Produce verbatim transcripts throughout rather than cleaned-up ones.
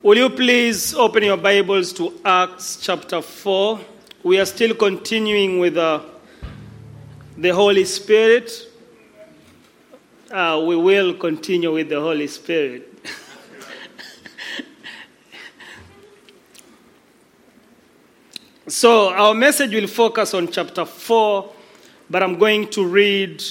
Will you please open your Bibles to Acts chapter four? We are still continuing with uh, the Holy Spirit. Uh, we will continue with the Holy Spirit. So our message will focus on chapter four, but I'm going to read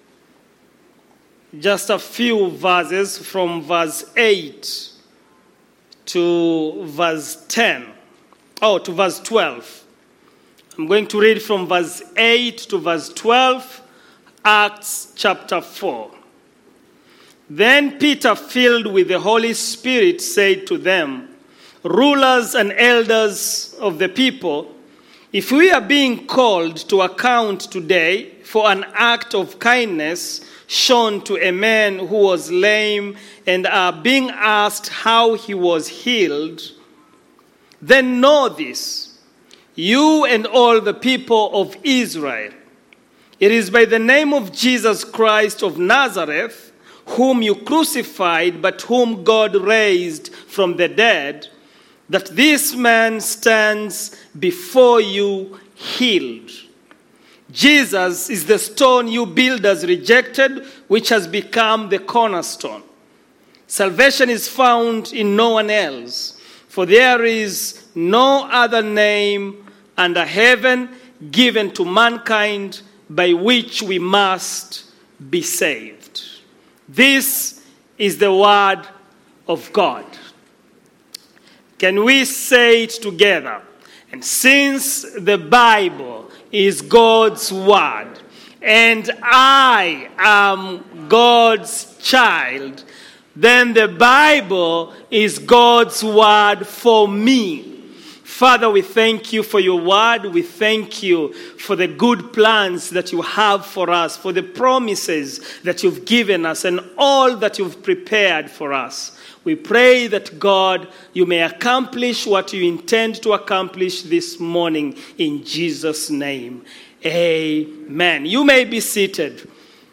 just a few verses from verse eight to verse ten. Oh, to verse twelve. I'm going to read from verse eight to verse twelve, Acts chapter four. Then Peter, filled with the Holy Spirit, said to them, "Rulers and elders of the people, if we are being called to account today for an act of kindness shown to a man who was lame and are being asked how he was healed, then know this, you and all the people of Israel. It is by the name of Jesus Christ of Nazareth, whom you crucified, but whom God raised from the dead, that this man stands before you healed. Jesus is the stone you builders rejected, which has become the cornerstone. Salvation is found in no one else, for there is no other name under heaven given to mankind by which we must be saved." This is the word of God. Can we say it together? And since the Bible is God's word, and I am God's child, then the Bible is God's word for me. Father, we thank you for your word. We thank you for the good plans that you have for us, for the promises that you've given us, and all that you've prepared for us. We pray that, God, you may accomplish what you intend to accomplish this morning in Jesus' name. Amen. You may be seated.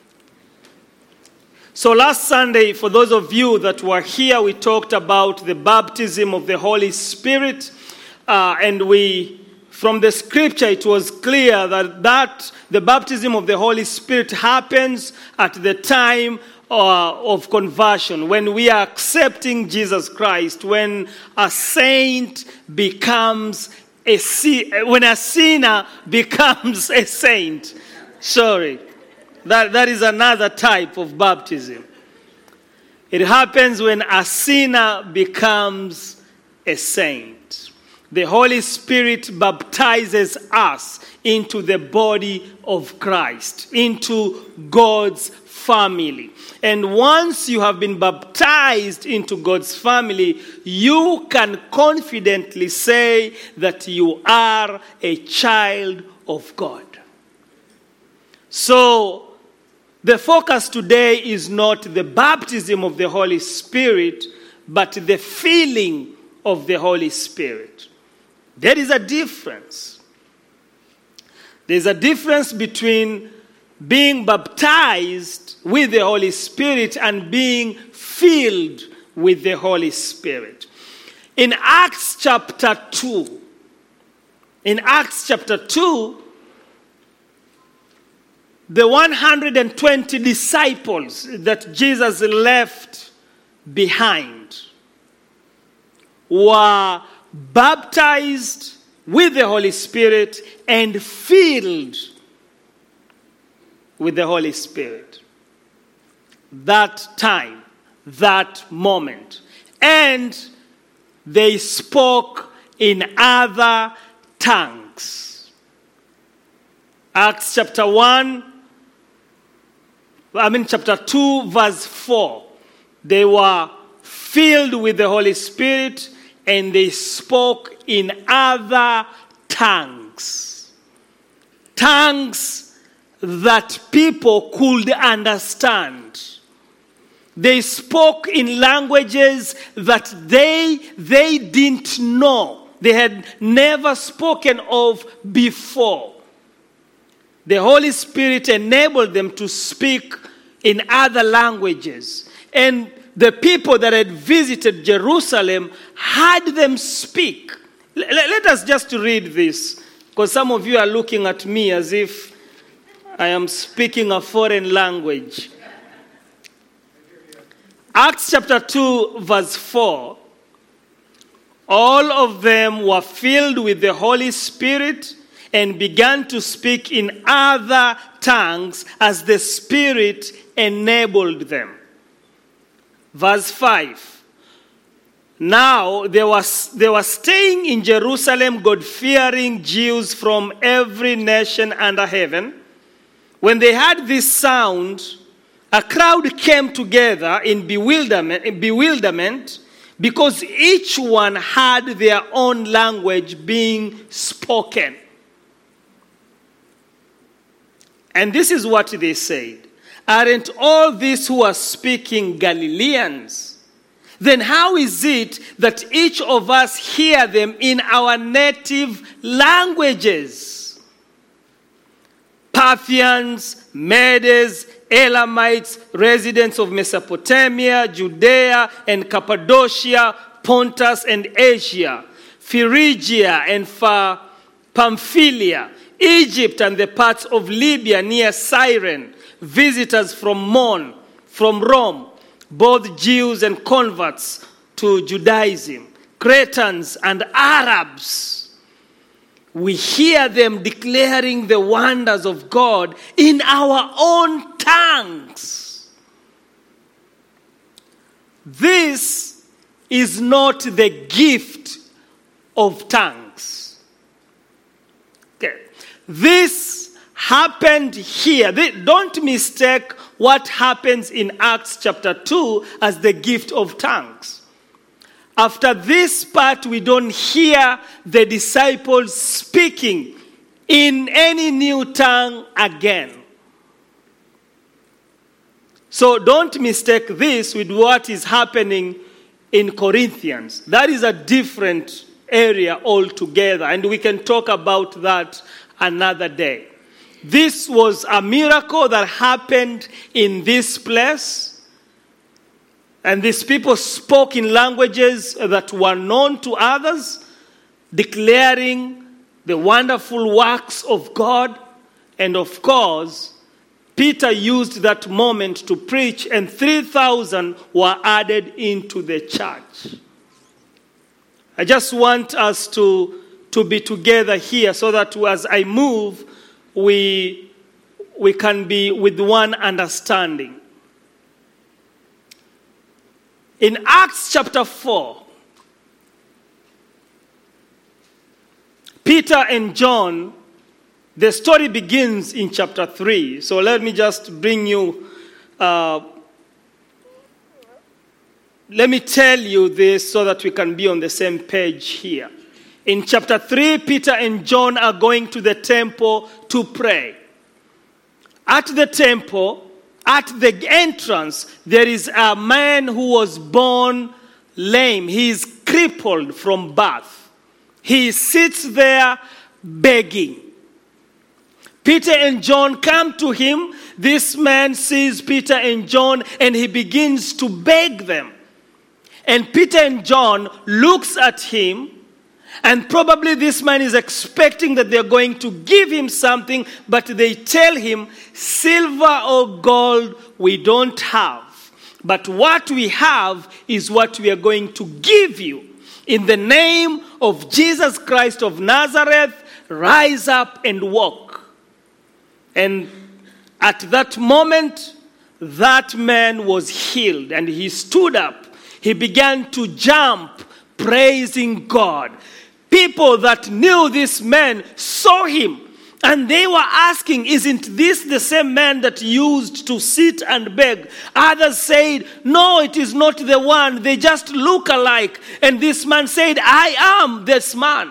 So last Sunday, for those of you that were here, we talked about the baptism of the Holy Spirit. Uh, and we, from the scripture, it was clear that, that the baptism of the Holy Spirit happens at the time uh, of conversion, when we are accepting Jesus Christ, when a saint becomes a when a sinner becomes a saint. Sorry, that that is another type of baptism. It happens when a sinner becomes a saint. The Holy Spirit baptizes us into the body of Christ, into God's family. And once you have been baptized into God's family, you can confidently say that you are a child of God. So, the focus today is not the baptism of the Holy Spirit, but the filling of the Holy Spirit. There is a difference. There's a difference between being baptized with the Holy Spirit and being filled with the Holy Spirit. In Acts chapter two, in Acts chapter two, the one hundred twenty disciples that Jesus left behind were baptized with the Holy Spirit and filled with the Holy Spirit. That time, that moment. And they spoke in other tongues. Acts chapter one, I mean chapter two, verse four. They were filled with the Holy Spirit and they spoke in other tongues. Tongues that people could understand. They spoke in languages that they, they didn't know. They had never spoken of before. The Holy Spirit enabled them to speak in other languages. And the people that had visited Jerusalem heard them speak. L- let us just read this, because some of you are looking at me as if I am speaking a foreign language. Acts chapter two, verse four. All of them were filled with the Holy Spirit and began to speak in other tongues as the Spirit enabled them. Verse five. Now they were, they were staying in Jerusalem, God-fearing Jews from every nation under heaven. When they heard this sound, a crowd came together in bewilderment, in bewilderment because each one had their own language being spoken. And this is what they said. Aren't all these who are speaking Galileans? Then how is it that each of us hear them in our native languages? Parthians, Medes, Elamites, residents of Mesopotamia, Judea and Cappadocia, Pontus and Asia, Phrygia and Pamphylia, Egypt and the parts of Libya near Cyrene, visitors from Mon, from Rome, both Jews and converts to Judaism, Cretans and Arabs. We hear them declaring the wonders of God in our own tongues. This is not the gift of tongues. Okay. This happened here. Don't mistake what happens in Acts chapter two as the gift of tongues. After this part, we don't hear the disciples speaking in any new tongue again. So don't mistake this with what is happening in Corinthians. That is a different area altogether, and we can talk about that another day. This was a miracle that happened in this place. And these people spoke in languages that were known to others, declaring the wonderful works of God. And of course, Peter used that moment to preach, and three thousand were added into the church. I just want us to, to be together here so that as I move, we, we can be with one understanding. In Acts chapter four, Peter and John, the story begins in chapter three. So let me just bring you, uh, let me tell you this so that we can be on the same page here. In chapter three, Peter and John are going to the temple to pray. At the temple, at the entrance, there is a man who was born lame. He is crippled from birth. He sits there begging. Peter and John come to him. This man sees Peter and John and he begins to beg them. And Peter and John looks at him, and probably this man is expecting that they're going to give him something, but they tell him, silver or gold we don't have, but what we have is what we are going to give you. In the name of Jesus Christ of Nazareth, rise up and walk. And at that moment, that man was healed, and he stood up. He began to jump, praising God. People that knew this man saw him, and they were asking, isn't this the same man that used to sit and beg? Others said, no, it is not the one. They just look alike. And this man said, I am this man.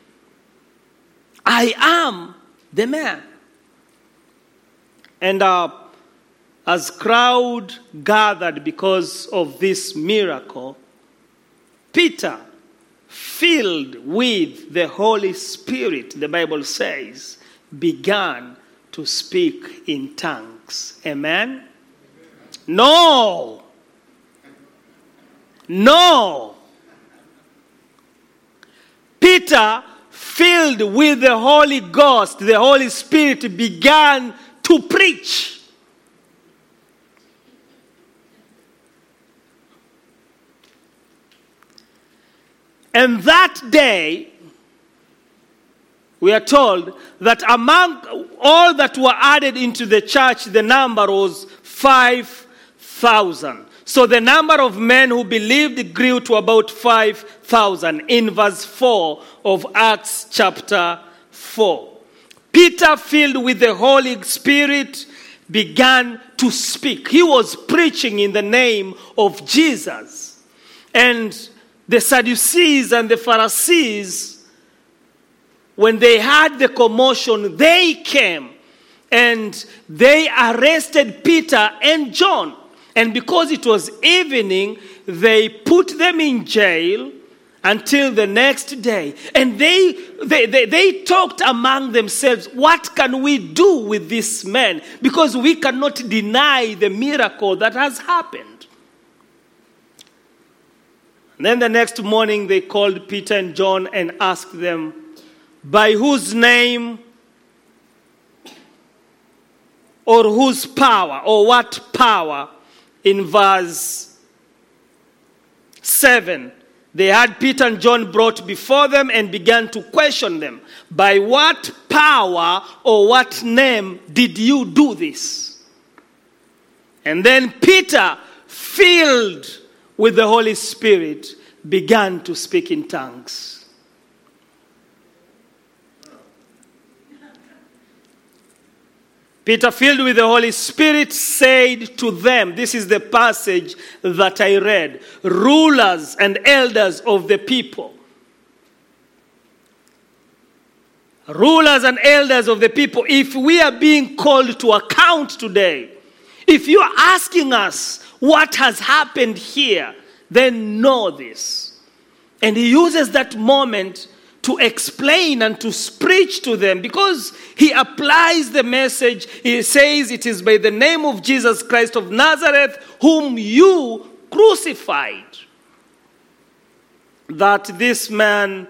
I am the man. And uh, as crowd gathered because of this miracle, Peter, filled with the Holy Spirit, the Bible says, began to speak in tongues. Amen? No! No. Peter, filled with the Holy Ghost, the Holy Spirit, began to preach. And that day, we are told that among all that were added into the church, the number was five thousand. So the number of men who believed grew to about five thousand in verse four of Acts chapter four. Peter, filled with the Holy Spirit, began to speak. He was preaching in the name of Jesus. And the Sadducees and the Pharisees, when they heard the commotion, they came and they arrested Peter and John. And because it was evening, they put them in jail until the next day. And they, they, they, they talked among themselves, what can we do with this man? Because we cannot deny the miracle that has happened. And then the next morning they called Peter and John and asked them, by whose name or whose power or what power? In verse seven, they had Peter and John brought before them and began to question them. By what power or what name did you do this? And then Peter, filled with the Holy Spirit, began to speak in tongues. Peter, filled with the Holy Spirit, said to them, this is the passage that I read, rulers and elders of the people. Rulers and elders of the people, if we are being called to account today, if you are asking us what has happened here, then know this. And he uses that moment to explain and to preach to them, because he applies the message. He says it is by the name of Jesus Christ of Nazareth, whom you crucified, that this man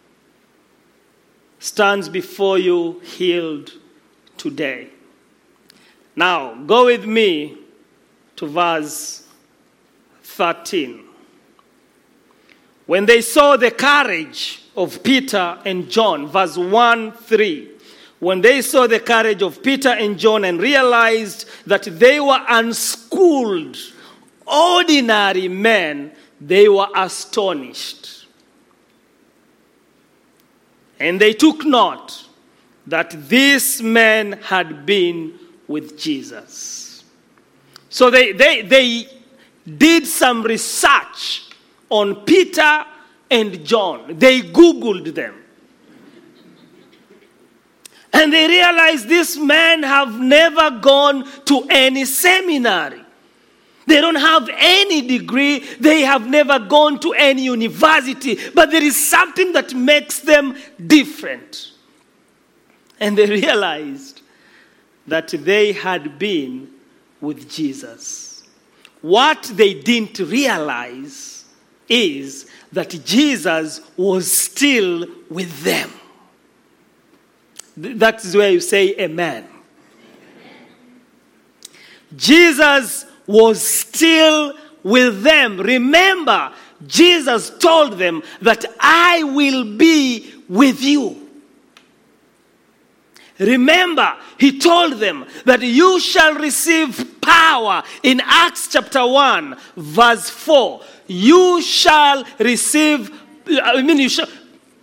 stands before you healed today. Now, go with me to verse thirteen. When they saw the courage of Peter and John, verse one, three. When they saw the courage of Peter and John and realized that they were unschooled, ordinary men, they were astonished. And they took note that these men had been with Jesus. So they, they, they did some research on Peter and John. They Googled them. And they realized these men have never gone to any seminary. They don't have any degree. They have never gone to any university. But there is something that makes them different. And they realized that they had been with Jesus. What they didn't realize is that Jesus was still with them. That is where you say amen. Amen. Jesus was still with them. Remember, Jesus told them that I will be with you. Remember, he told them that you shall receive power in Acts chapter one, verse four. You shall receive, I mean, you shall.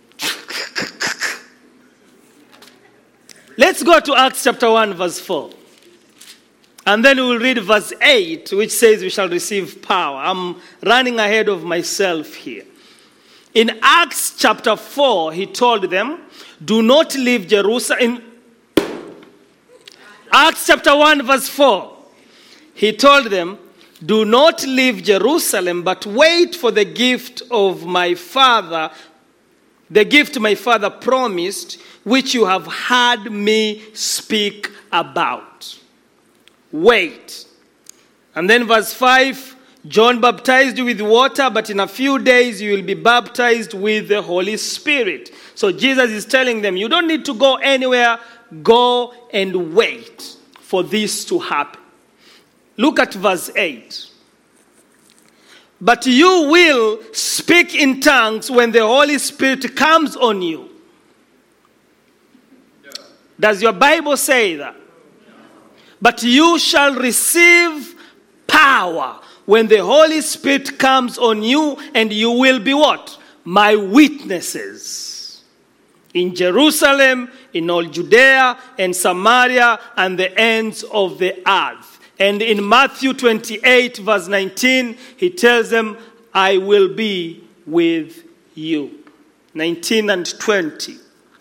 Let's go to Acts chapter one, verse four. And then we will read verse eight, which says we shall receive power. I'm running ahead of myself here. In Acts chapter four, he told them, do not leave Jerusalem. In Acts chapter one, verse four, he told them, do not leave Jerusalem, but wait for the gift of my Father, the gift my Father promised, which you have heard me speak about. Wait. And then verse five, John baptized you with water, but in a few days you will be baptized with the Holy Spirit. So Jesus is telling them, you don't need to go anywhere. Go and wait for this to happen. Look at verse eight. But you will speak in tongues when the Holy Spirit comes on you. Does your Bible say that? But you shall receive power when the Holy Spirit comes on you, and you will be what? My witnesses. In Jerusalem, in all Judea and Samaria, and the ends of the earth. And in Matthew twenty-eight, verse nineteen, he tells them, I will be with you. nineteen and twenty.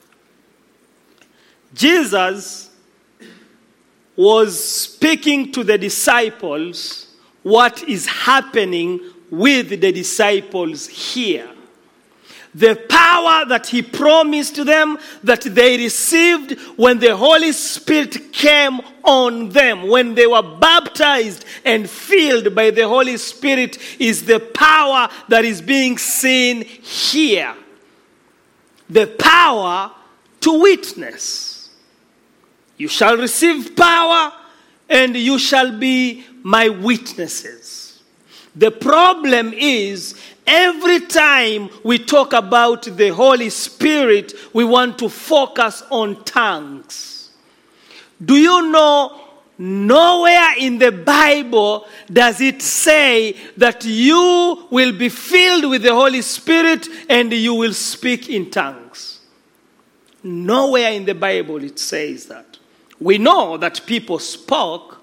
Jesus was speaking to the disciples what is happening with the disciples here. The power that he promised to them, that they received when the Holy Spirit came on them, when they were baptized and filled by the Holy Spirit, is the power that is being seen here. The power to witness. You shall receive power, and you shall be my witnesses. The problem is, every time we talk about the Holy Spirit, we want to focus on tongues. Do you know, nowhere in the Bible does it say that you will be filled with the Holy Spirit and you will speak in tongues. Nowhere in the Bible it says that. We know that people spoke.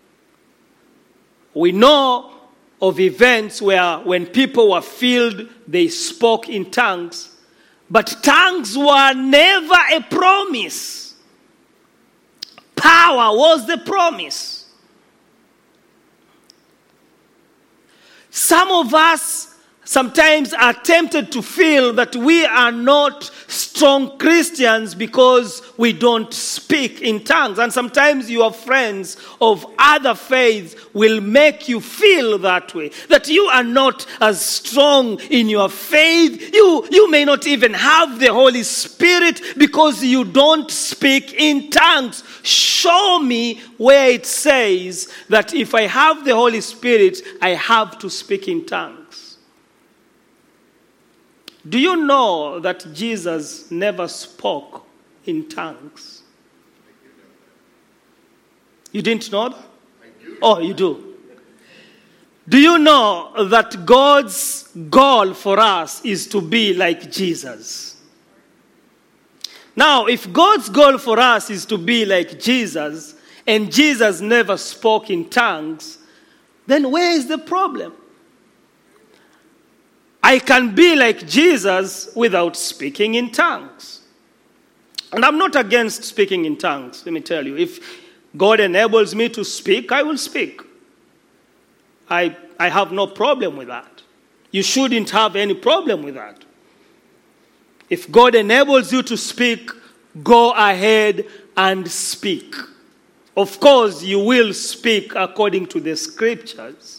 We know of events where when people were filled, they spoke in tongues. But tongues were never a promise. Power was the promise. Some of us sometimes are tempted to feel that we are not strong Christians because we don't speak in tongues. And sometimes your friends of other faiths will make you feel that way. That you are not as strong in your faith. You, you may not even have the Holy Spirit because you don't speak in tongues. Show me where it says that if I have the Holy Spirit, I have to speak in tongues. Do you know that Jesus never spoke in tongues? You didn't know that? Oh, you do. Do you know that God's goal for us is to be like Jesus? Now, if God's goal for us is to be like Jesus, and Jesus never spoke in tongues, then where is the problem? I can be like Jesus without speaking in tongues. And I'm not against speaking in tongues, let me tell you. If God enables me to speak, I will speak. I, I have no problem with that. You shouldn't have any problem with that. If God enables you to speak, go ahead and speak. Of course, you will speak according to the scriptures.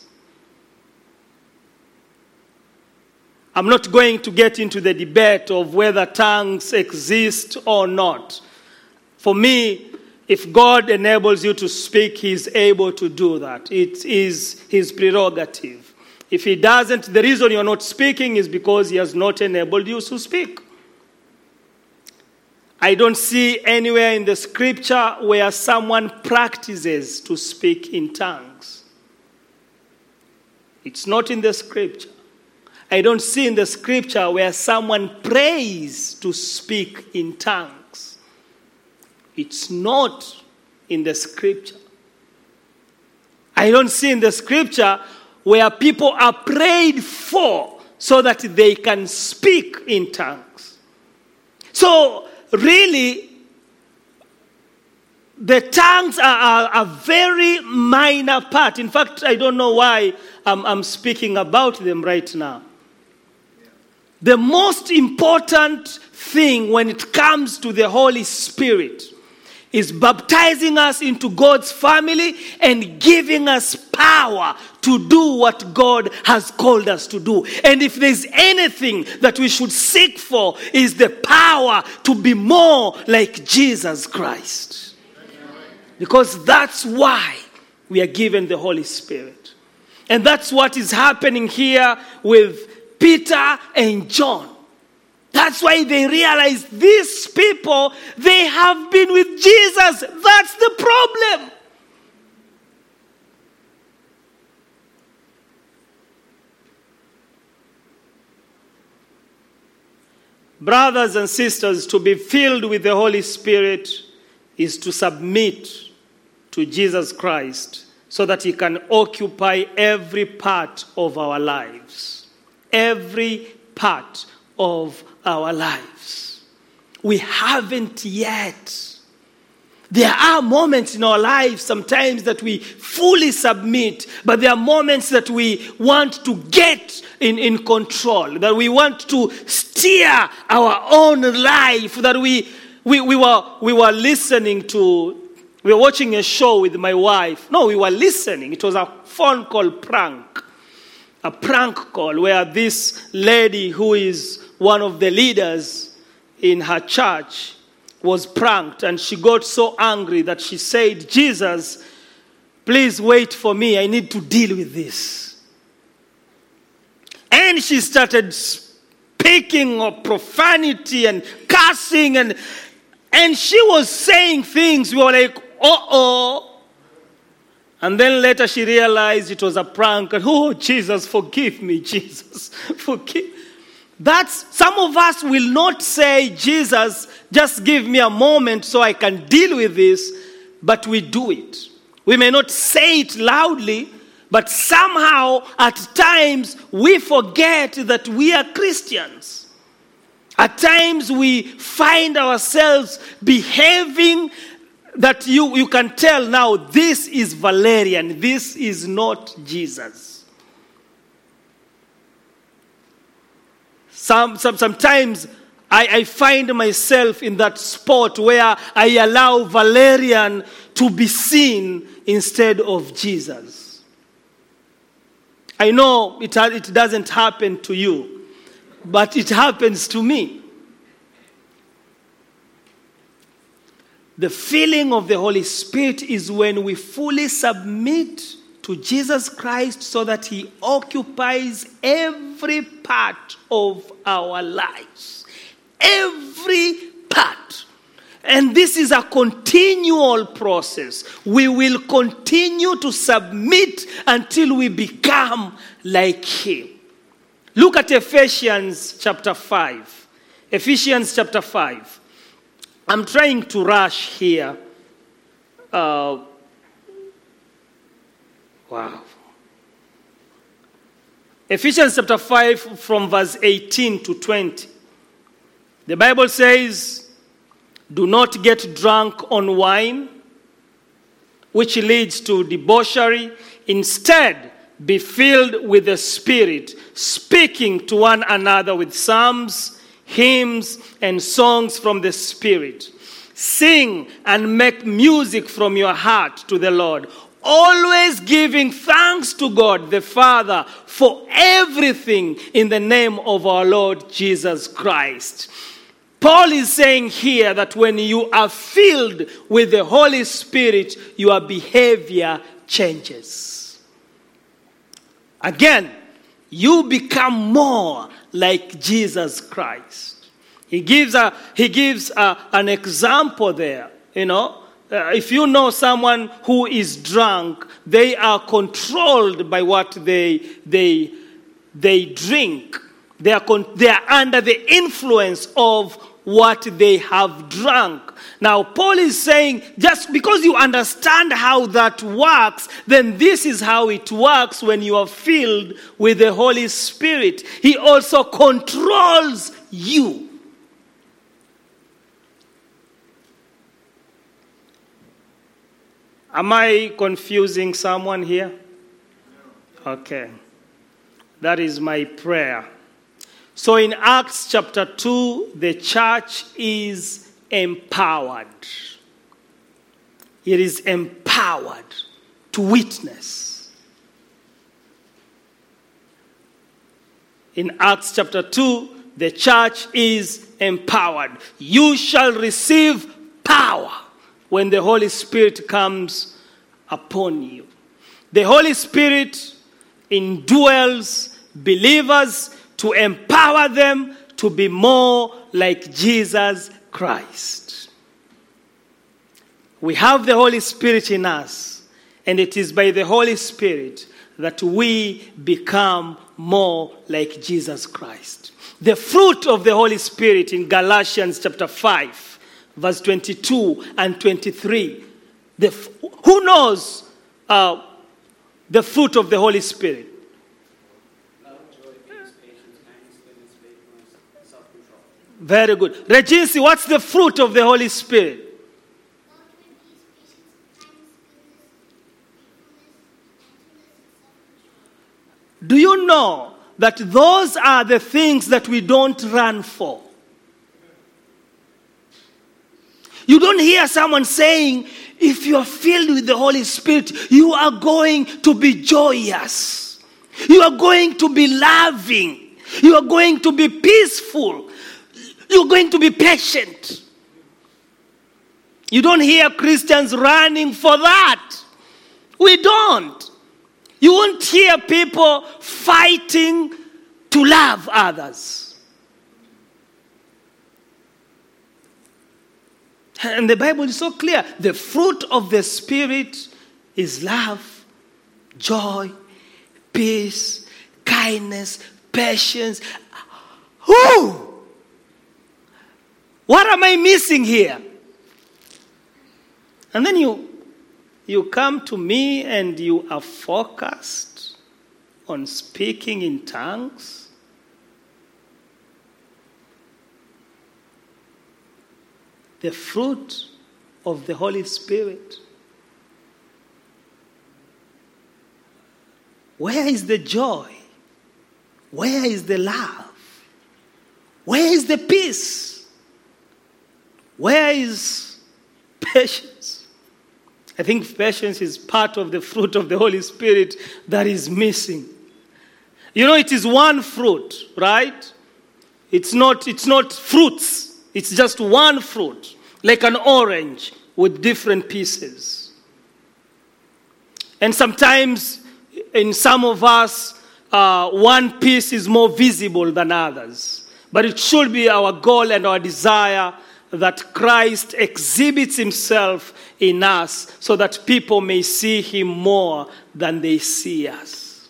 I'm not going to get into the debate of whether tongues exist or not. For me, if God enables you to speak, He is able to do that. It is His prerogative. If He doesn't, the reason you're not speaking is because He has not enabled you to speak. I don't see anywhere in the scripture where someone practices to speak in tongues. It's not in the scripture. I don't see in the scripture where someone prays to speak in tongues. It's not in the scripture. I don't see in the scripture where people are prayed for so that they can speak in tongues. So, really, the tongues are, are a very minor part. In fact, I don't know why I'm, I'm speaking about them right now. The most important thing when it comes to the Holy Spirit is baptizing us into God's family and giving us power to do what God has called us to do. And if there's anything that we should seek for, is the power to be more like Jesus Christ. Because that's why we are given the Holy Spirit. And that's what is happening here with Peter and John. That's why they realize these people, they have been with Jesus. That's the problem. Brothers and sisters, to be filled with the Holy Spirit is to submit to Jesus Christ so that he can occupy every part of our lives. Every part of our lives. We haven't yet. There are moments in our lives sometimes that we fully submit, but there are moments that we want to get in, in control, that we want to steer our own life, that we, we, we, were, we were listening to, we were watching a show with my wife. No, we were listening. It was a phone call prank. A prank call where this lady who is one of the leaders in her church was pranked, and she got so angry that she said, Jesus, please wait for me. I need to deal with this. And she started speaking of profanity and cursing, and, and she was saying things. We were like, uh-oh. And then later she realized it was a prank. And, oh, Jesus, forgive me, Jesus, forgive. That's, some of us will not say, Jesus, just give me a moment so I can deal with this, but we do it. We may not say it loudly, but somehow at times we forget that we are Christians. At times we find ourselves behaving that you, you can tell now, this is Valerian, this is not Jesus. Some, some, sometimes I, I find myself in that spot where I allow Valerian to be seen instead of Jesus. I know it, it doesn't happen to you, but it happens to me. The filling of the Holy Spirit is when we fully submit to Jesus Christ so that he occupies every part of our lives. Every part. And this is a continual process. We will continue to submit until we become like him. Look at Ephesians chapter five. Ephesians chapter five. I'm trying to rush here. Uh, wow. Ephesians chapter five from verse eighteen to twenty. The Bible says, do not get drunk on wine, which leads to debauchery. Instead, be filled with the Spirit, speaking to one another with psalms, hymns, and songs from the Spirit. Sing and make music from your heart to the Lord, always giving thanks to God the Father for everything in the name of our Lord Jesus Christ. Paul is saying here that when you are filled with the Holy Spirit, your behavior changes. Again, you become more like Jesus Christ. He gives a he gives a, an example there. You know, uh, if you know someone who is drunk, they are controlled by what they they they drink. They are con- they are under the influence of what they have drunk. Now, Paul is saying, just because you understand how that works, then this is how it works when you are filled with the Holy Spirit. He also controls you. Am I confusing someone here? Okay. That is my prayer. So in Acts chapter two, the church is empowered. it is empowered to witness. In Acts chapter two, the church is empowered. You shall receive power when the Holy Spirit comes upon you. The Holy Spirit indwells believers to empower them to be more like Jesus Christ. We have the Holy Spirit in us, and it is by the Holy Spirit that we become more like Jesus Christ. The fruit of the Holy Spirit in Galatians chapter five, verse twenty-two and twenty-three. The, who knows uh, the fruit of the Holy Spirit? Love, joy, peace, patience, kindness, goodness, faithfulness, self-control. Very good. Regency, what's the fruit of the Holy Spirit? Do you know that those are the things that we don't run for? You don't hear someone saying, if you are filled with the Holy Spirit, you are going to be joyous. You are going to be loving. You are going to be peaceful. You are going to be patient. You don't hear Christians running for that. We don't. You won't hear people fighting to love others. And the Bible is so clear. The fruit of the Spirit is love, joy, peace, kindness, patience. Who? What am I missing here? And then you You come to me and you are focused on speaking in tongues. The fruit of the Holy Spirit. Where is the joy? Where is the love? Where is the peace? Where is patience? I think patience is part of the fruit of the Holy Spirit that is missing. You know, it is one fruit, right? It's not, it's not fruits. It's just one fruit, like an orange with different pieces. And sometimes, in some of us, uh, one piece is more visible than others. But it should be our goal and our desire that Christ exhibits himself in us so that people may see him more than they see us.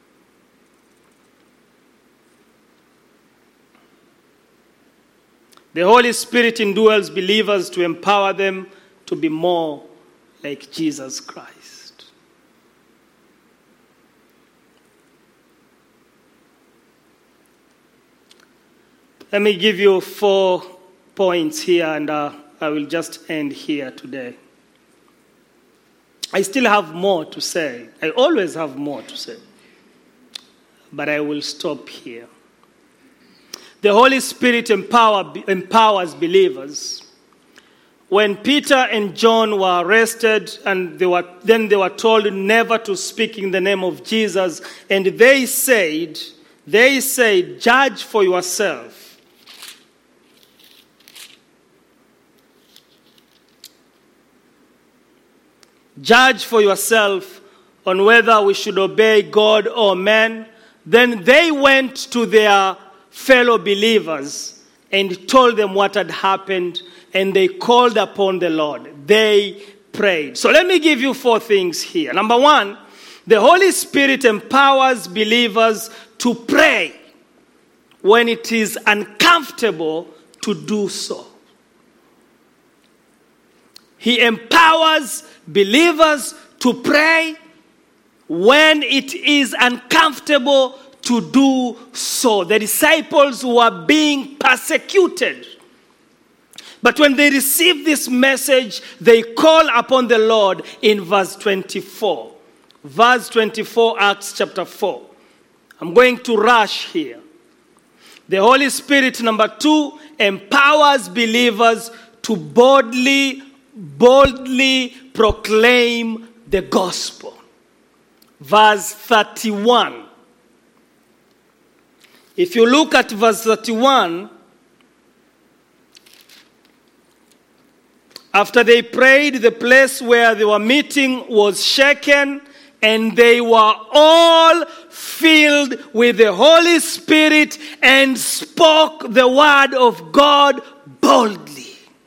The Holy Spirit indwells believers to empower them to be more like Jesus Christ. Let me give you four points here, and uh, I will just end here today. I still have more to say. I always have more to say. But I will stop here. The Holy Spirit empower, empowers believers. When Peter and John were arrested, and they were, then they were told never to speak in the name of Jesus, and they said, they said, judge for yourself. Judge for yourself on whether we should obey God or man. Then they went to their fellow believers and told them what had happened, and they called upon the Lord. They prayed. So let me give you four things here. Number one, the Holy Spirit empowers believers to pray when it is uncomfortable to do so. He empowers believers to pray when it is uncomfortable to do so. The disciples were being persecuted. But when they received this message, they call upon the Lord in verse twenty-four. Verse twenty-four, Acts chapter four. I'm going to rush here. The Holy Spirit, number two, empowers believers to boldly boldly proclaim the gospel. Verse thirty-one. If you look at verse thirty-one, after they prayed, the place where they were meeting was shaken, and they were all filled with the Holy Spirit and spoke the word of God boldly.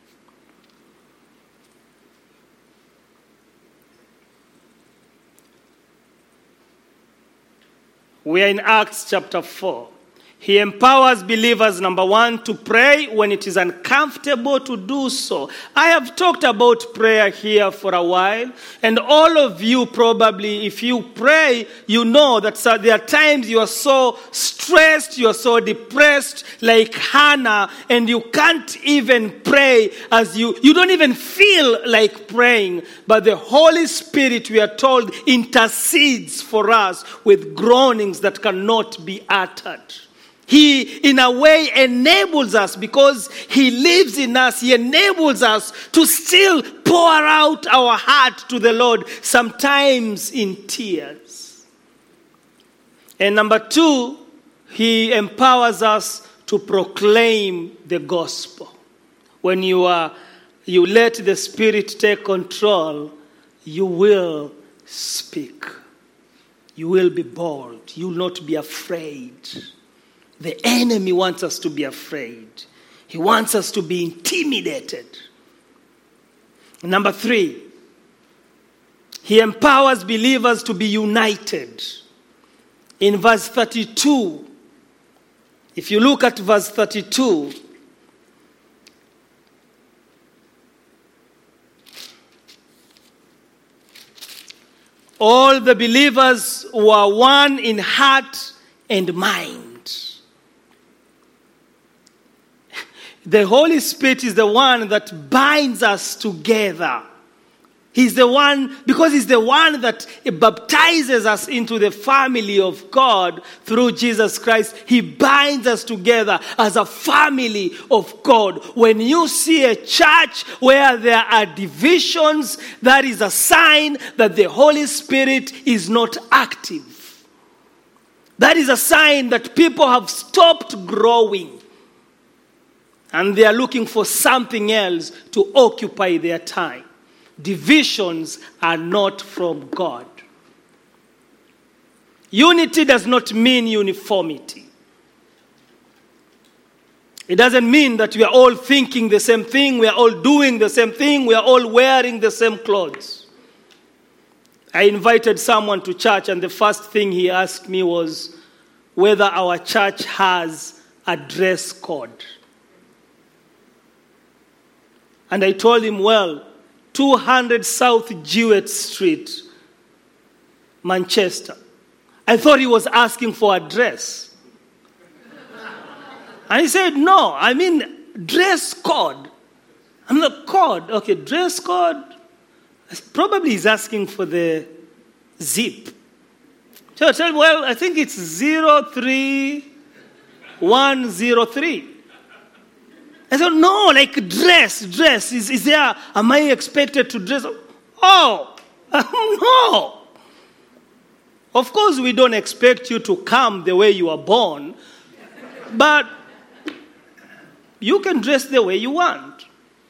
We are in Acts chapter four. He empowers believers, number one, to pray when it is uncomfortable to do so. I have talked about prayer here for a while, and all of you probably, if you pray, you know that there are times you are so stressed, you are so depressed, like Hannah, and you can't even pray as you, you don't even feel like praying, but the Holy Spirit, we are told, intercedes for us with groanings that cannot be uttered. He, in a way, enables us because he lives in us. He enables us to still pour out our heart to the Lord, sometimes in tears. And number two, he empowers us to proclaim the gospel. When you are, you let the Spirit take control, you will speak. You will be bold. You will not be afraid. The enemy wants us to be afraid. He wants us to be intimidated. Number three, he empowers believers to be united. In verse thirty-two, if you look at verse thirty-two, all the believers were one in heart and mind. The Holy Spirit is the one that binds us together. He's the one, because he's the one that baptizes us into the family of God through Jesus Christ. He binds us together as a family of God. When you see a church where there are divisions, that is a sign that the Holy Spirit is not active. That is a sign that people have stopped growing. And they are looking for something else to occupy their time. Divisions are not from God. Unity does not mean uniformity. It doesn't mean that we are all thinking the same thing, we are all doing the same thing, we are all wearing the same clothes. I invited someone to church, and the first thing he asked me was whether our church has a dress code. And I told him, well, two hundred South Jewett Street, Manchester. I thought he was asking for a dress. And he said, no, I mean dress code. I'm not code. Okay, dress code. Probably he's asking for the zip. So I tell him, well, I think it's zero three one zero three. I said, no, like dress, dress. Is, is there, am I expected to dress? Oh, no. Of course, we don't expect you to come the way you were born, but you can dress the way you want.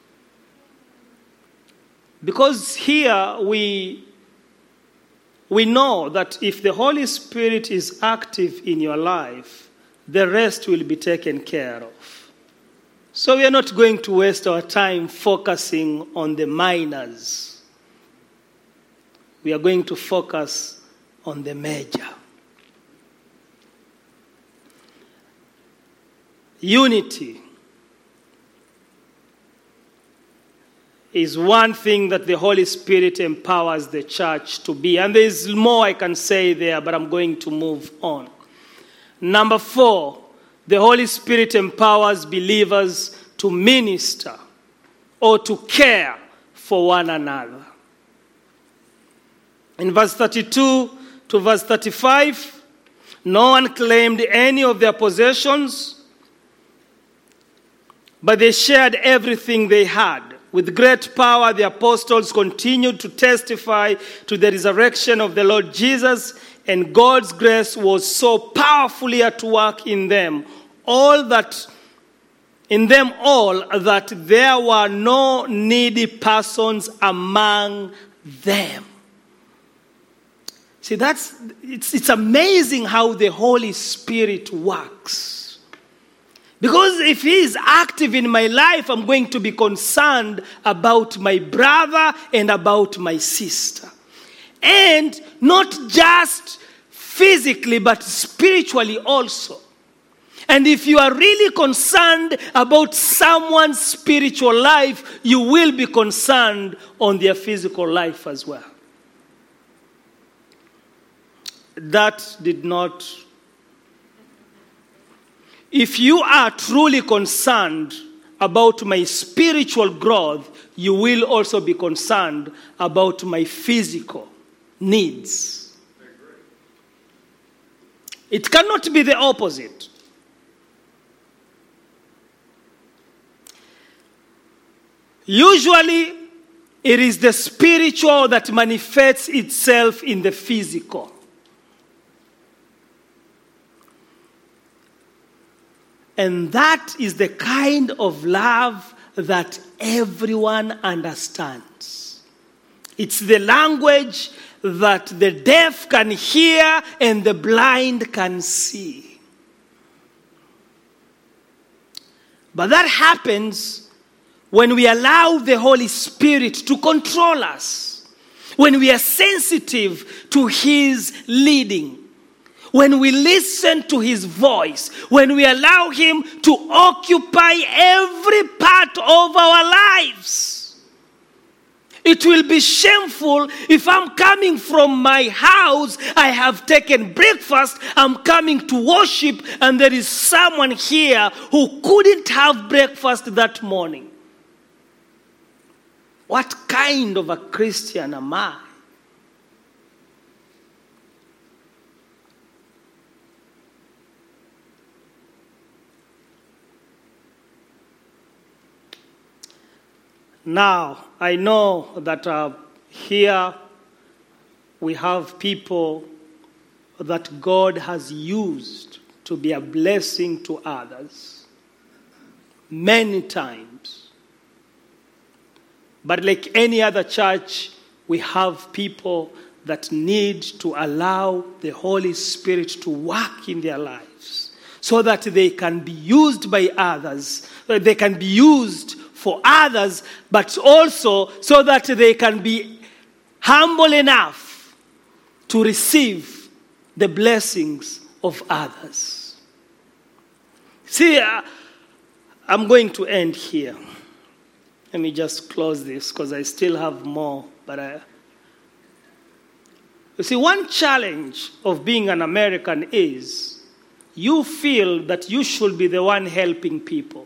Because here we, we know that if the Holy Spirit is active in your life, the rest will be taken care of. So we are not going to waste our time focusing on the minors. We are going to focus on the major. Unity is one thing that the Holy Spirit empowers the church to be. And there's more I can say there, but I'm going to move on. Number four, the Holy Spirit empowers believers to minister or to care for one another. In verse thirty-two to verse thirty-five, no one claimed any of their possessions, but they shared everything they had. with great power, the apostles continued to testify to the resurrection of the Lord Jesus, and God's grace was so powerfully at work in them, all that in them all, that there were no needy persons among them. See, that's it's, it's amazing how the Holy Spirit works. Because if He is active in my life, I'm going to be concerned about my brother and about my sister. And not just physically, but spiritually also. And if you are really concerned about someone's spiritual life, you will be concerned on their physical life as well. That did not... If you are truly concerned about my spiritual growth, you will also be concerned about my physical needs. It cannot be the opposite. Usually, it is the spiritual that manifests itself in the physical. And that is the kind of love that everyone understands. It's the language that the deaf can hear and the blind can see. But that happens when we allow the Holy Spirit to control us, when we are sensitive to His leading, when we listen to His voice, when we allow Him to occupy every part of our lives. It will be shameful if I'm coming from my house, I have taken breakfast, I'm coming to worship, and there is someone here who couldn't have breakfast that morning. What kind of a Christian am I? Now, I know that uh, here we have people that God has used to be a blessing to others many times. But like any other church, we have people that need to allow the Holy Spirit to work in their lives so that they can be used by others, they can be used for others, but also so that they can be humble enough to receive the blessings of others. See, uh, I'm going to end here. Let me just close this because I still have more. But I... You see, one challenge of being an American is you feel that you should be the one helping people.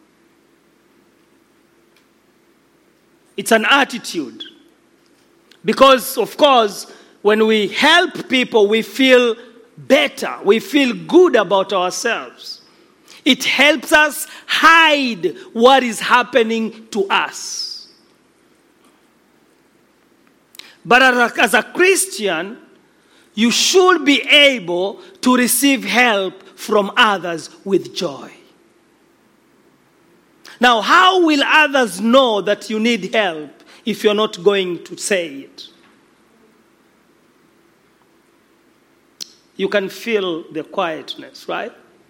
It's an attitude. Because, of course, when we help people, we feel better. We feel good about ourselves. It helps us hide what is happening to us. But as a Christian, you should be able to receive help from others with joy. Now, how will others know that you need help if you're not going to say it? You can feel the quietness, right?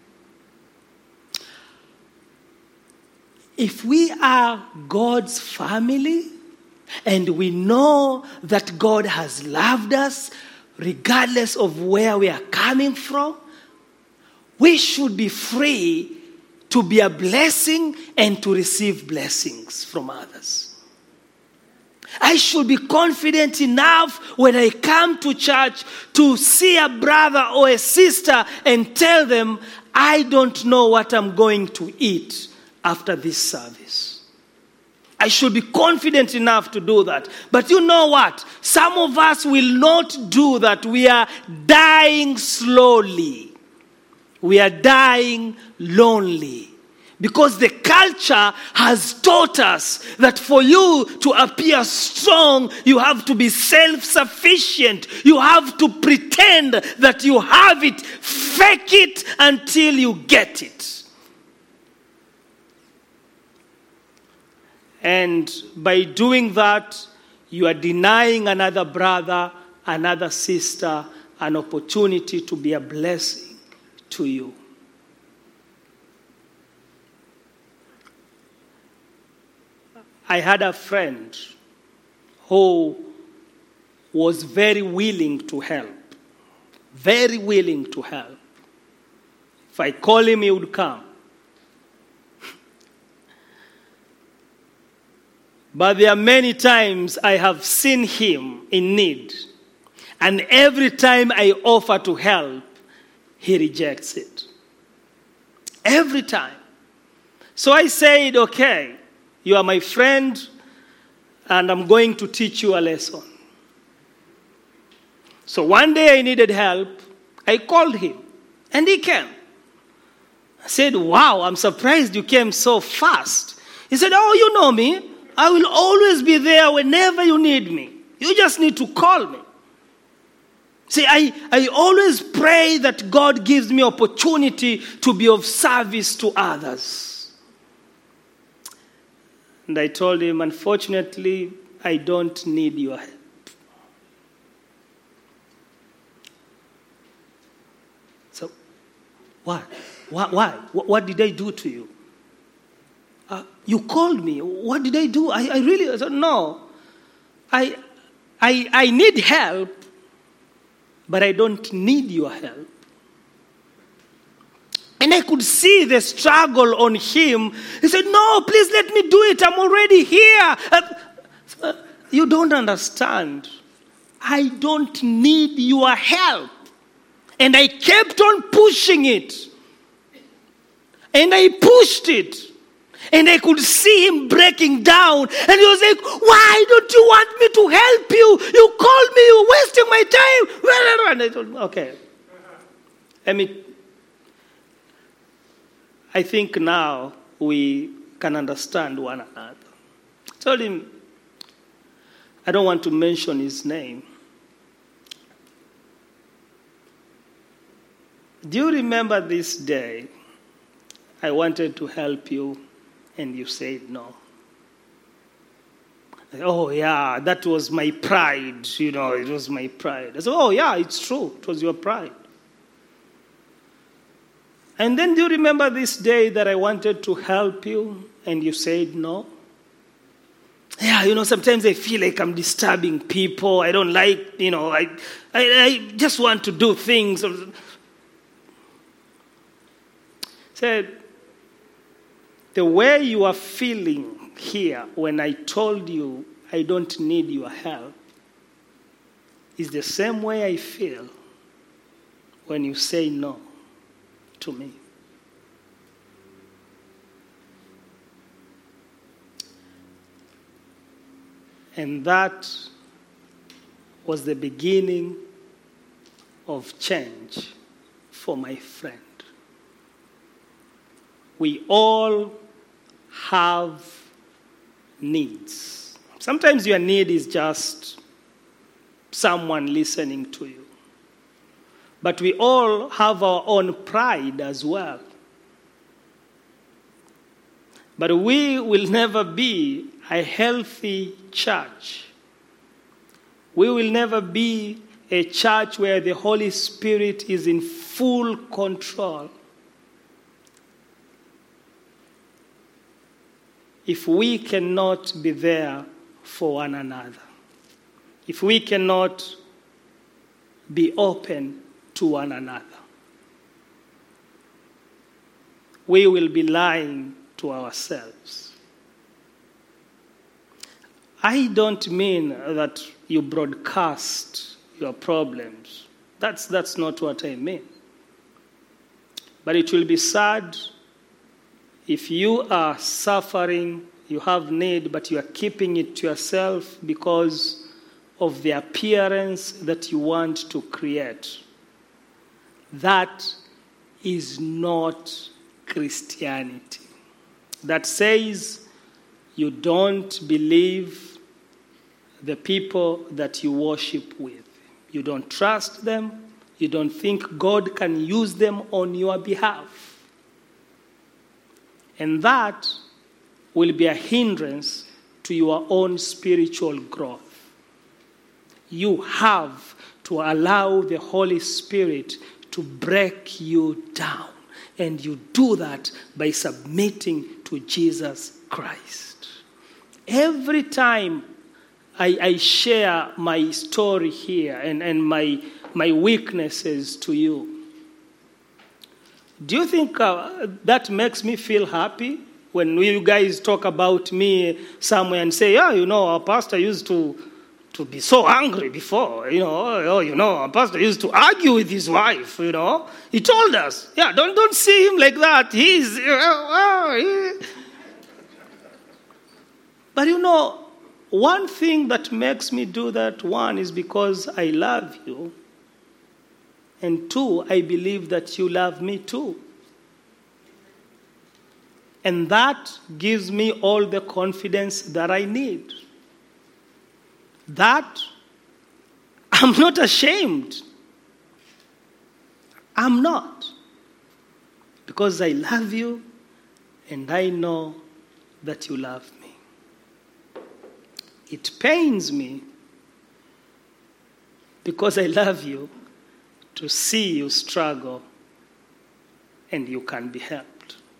If we are God's family and we know that God has loved us regardless of where we are coming from, we should be free to be a blessing and to receive blessings from others. I should be confident enough when I come to church to see a brother or a sister and tell them, I don't know what I'm going to eat after this service. I should be confident enough to do that. But you know what? Some of us will not do that. We are dying slowly. We are dying lonely Because the culture has taught us that for you to appear strong, you have to be self-sufficient. You have to pretend that you have it. Fake it until you get it. And by doing that, you are denying another brother, another sister, an opportunity to be a blessing to you. I had a friend who was very willing to help. Very willing to help. If I call him, he would come. But there are many times I have seen him in need. And every time I offer to help, he rejects it. Every time. So I said, okay, you are my friend, and I'm going to teach you a lesson. So one day I needed help. I called him, and he came. I said, wow, I'm surprised you came so fast. He said, oh, you know me. I will always be there whenever you need me. You just need to call me. See, I, I always pray that God gives me opportunity to be of service to others. And I told him, unfortunately, I don't need your help. So, what? Why? Why? What did I do to you? Uh, you called me. What did I do? I, I really, I said, no. I, I, I need help, but I don't need your help. And I could see the struggle on him. He said, no, please let me do it. I'm already here. Uh, uh, you don't understand. I don't need your help. And I kept on pushing it. And I pushed it. And I could see him breaking down. And he was like, why don't you want me to help you? You called me, you're wasting my time. And I told him, okay. Let me... I think now we can understand one another. I told him, I don't want to mention his name. Do you remember this day I wanted to help you and you said no? Oh yeah, that was my pride, you know, it was my pride. I said, oh yeah, it's true, it was your pride. And then do you remember this day that I wanted to help you and you said no? Yeah, you know, sometimes I feel like I'm disturbing people. I don't like, you know, I, I, I just want to do things. Said, the way you are feeling here when I told you I don't need your help is the same way I feel when you say no to me. And that was the beginning of change for my friend. We all have needs. Sometimes your need is just someone listening to you. But we all have our own pride as well. But we will never be a healthy church. We will never be a church where the Holy Spirit is in full control if we cannot be there for one another. If we cannot be open to one another. We will be lying to ourselves. I don't mean that you broadcast your problems. That's, that's not what I mean. But it will be sad if you are suffering, you have need, but you are keeping it to yourself because of the appearance that you want to create. That is not Christianity. that says you don't believe the people that you worship with. You don't trust them. You don't think God can use them on your behalf. And that will be a hindrance to your own spiritual growth. You have to allow the Holy Spirit to break you down. And you do that by submitting to Jesus Christ. Every time I, I share my story here and, and my, my weaknesses to you, do you think uh, that makes me feel happy? When you guys talk about me somewhere and say, yeah, you know, our pastor used to, to be so angry before, you know, oh, you know, our pastor used to argue with his wife, you know. He told us, yeah, don't, don't see him like that. He's, uh, oh, he... But you know, one thing that makes me do that, one, is because I love you. And two, I believe that you love me too. And that gives me all the confidence that I need. That I'm not ashamed. I'm not. Because I love you and I know that you love me. It pains me because I love you to see you struggle and you can be helped.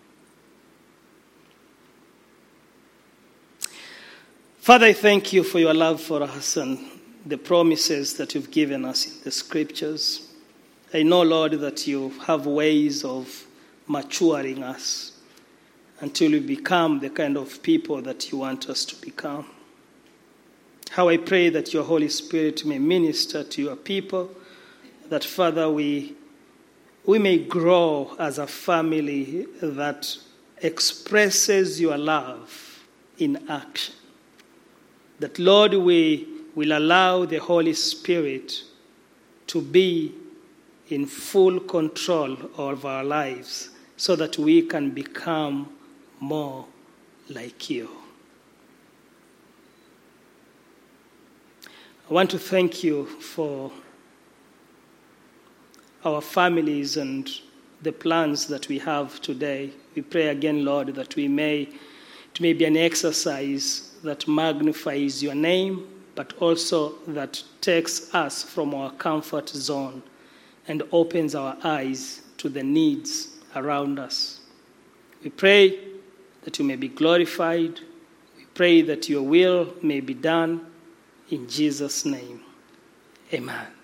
Father, I thank you for your love for us and the promises that you've given us in the scriptures. I know, Lord, that you have ways of maturing us until we become the kind of people that you want us to become. How I pray that your Holy Spirit may minister to your people, that, Father, we, we may grow as a family that expresses your love in action. That, Lord, we will allow the Holy Spirit to be in full control of our lives so that we can become more like you. I want to thank you for our families and the plans that we have today. We pray again, Lord, that we may, it may be an exercise that magnifies your name, but also that takes us from our comfort zone and opens our eyes to the needs around us. We pray that you may be glorified. We pray that your will may be done. In Jesus' name, amen.